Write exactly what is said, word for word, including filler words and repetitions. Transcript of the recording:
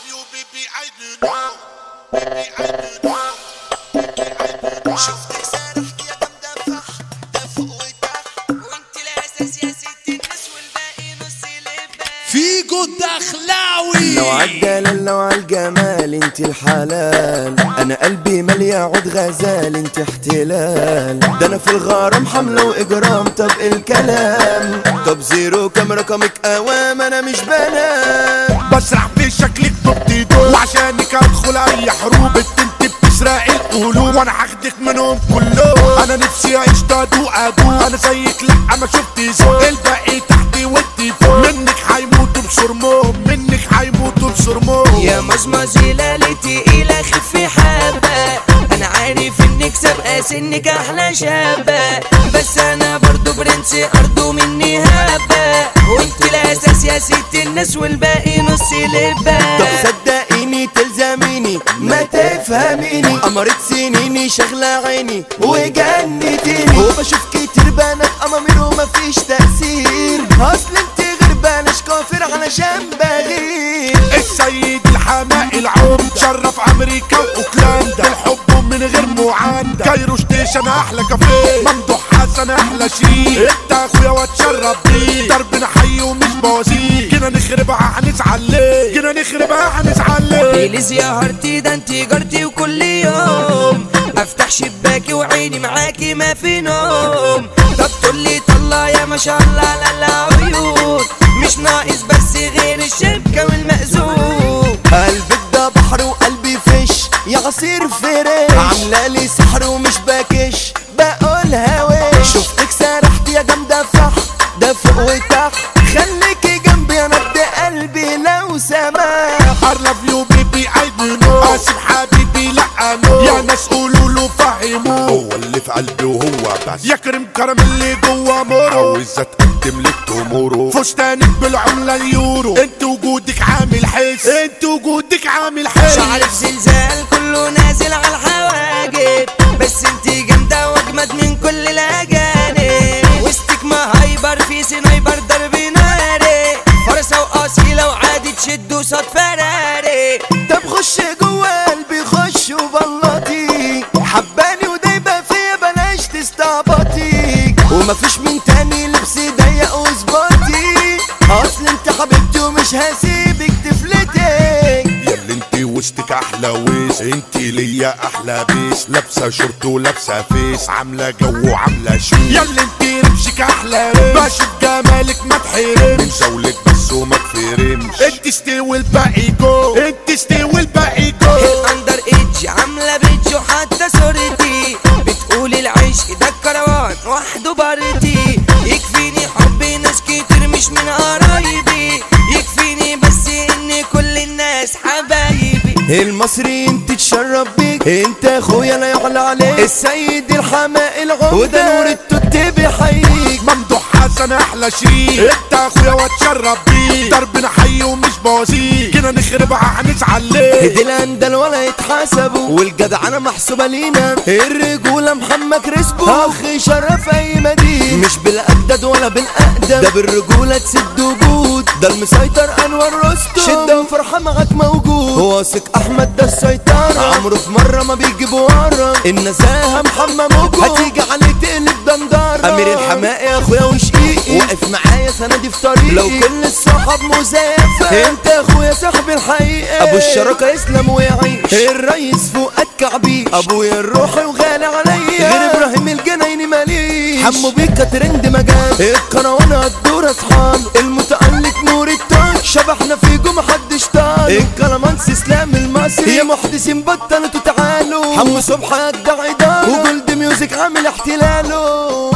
you baby I do know baby I do know baby I do know شفتك سارحت يا جامدة فح ده فوق وتحت وانت الاساس يا ست الناس والباقي نص لبة فيجو الدخلاوي. لو عالدلال لو عالجمال انت الحلال، انا قلبي مليا عود غزال انت احتلال. ده انا في الغرام حملة واجرام، طب الكلام طب زيرو كام رقمك اوام انا مش بنام. بسرح في شكلك ببتدو وعشانك ادخل اي حروب انت بتسرق القلوب وانا هاخدك منهم كلهم. انا نفسي اعيش دادو ادو انا زيك لا ما شفت زوج الباقي تحتي وانتي فوق منك هيموتوا بصرمهم منك هيموتوا بصرمهم. يا مزمزي ليلتي الى خفي حبه انا عارف انك سابقه سنك احلى شابه بس انا برضو برنس ارضو مني هبه وانت الاساس يا ست الناس والباقي نص لبه. طب صدقيني تلزميني ما تفهميني، قمرت سنيني شغلة عيني وجنتيني وبشوف كتير بنات امامير ومفيش تأثير، اصل انت غير بلاش كافر علشان بغير. السيد الحماقي العمد شرف امريكا واوكلاندا الحب من غير معاندة كايرو ستيشن احلى كافيه ممدوح حسن احلى شيء انت اخويا واتشرف بيه دربنا حي ومش بوازيك جينا نخربها هنزعل ليه جينا نخربها هنزعل ليه. بليز يا هارتي ده انت جارتي وكل يوم افتح شباكي وعيني معاكي ما في نوم. طب تقولي طلع يا ما شاء الله لا لا عيون مش ناقص بس غير الشبكة والمأذون. قلبك ده بحر وقلبي فش يا عصير فريش، عاملة لي سحر ومش باكش بقولها وش. شفتك سرحت يا جامدة فح ده فوق وتحت، خليكي جنبي انا بدي قلبي لو سمح. I love you baby I do know اسف حبيبي لا انو يا ناس قولوا له فهموه هو اللي في قلبي وهو بس يا كريم كرم اللي جوا مورو عاوز اتقدم لك تموره فستانك بالعملة اليورو انت وجودك عامل حس انت وجودك عامل حس. شعرك زلزال كله نازل على الحواجب بس انت جامدة واجمد من كل الاجانب وسطك ما هايبر في سنايبر ضرب ناري فرصة واصيلة وعادي تشد وصاد فراري. طب خش جوا قلبي خش وبلطي حباني ودايبة فيا بلاش تستعبطي ومفيش من تاني لبسي ضيق وظبطي اصل انت حبيبتي ومش هسيبك تفلتي. ياللي انتي وسطك احلى ويس انتي ليا احلى بيس لابسه شورت ولابسه فيس عامله جو وعامله شو ياللي انتي رمشك احلى رمش بشوف جمالك ما من تحرمش زولك بس وما تفرمش انت استوي الباقي جو انت استوي الباقي جو. الاندر ايدج عاملة بيدج وحتى صورتي بتقول العشق ده الكروان وحده بارتي يكفيني حب ناس كتير مش من قرايبي يكفيني بس ان كل الناس حبايبي. المصري انت تشرب بيك انت اخويا لا يعلى عليك السيد الحماقي العمدة وده نور التوت بيحييك ممدوح حسن احلى شيء انت اخويا واتشرف بيه دربنا حي ومش بوازيك جينا نخربها هنزعل ليه. دي الاندل ولا يتحاسبوا والجدعنة محسوبة لينا الرجولة محمد كريسبو اخ شرف اي مدينة مش بالاجداد ولا بالاقدم ده بالرجولة تسد وجود ده المسيطر انور رستم شدة وفرحة معاك موجود واثق احمد ده السيطرة عمره في مرة ما بيجيب ورا النزاهة محمد موجود هتيجي عليه تقلب دندارة امير الحماقي اخويا وشقيقي واقف معايا سندي في طريقي لو كل الصحاب مزيفة انت اخويا صاحب الحقيقة ابو الشراكة يسلم ويعيش الريس فؤاد كعبيش ابويا الروحي وغالي عليا غير ابراهيم الجنايني ماليش حمو بيكا ترند مجال القنوانة هتدور اصحاب المتألق نور التاج شبحنا فيكم محدش طال الكلامانس اسلام المصري يا محدثين بطلتوا تعالوا حمو صبحي اجدع عدال وجولد ميوزك عامل احتلاله.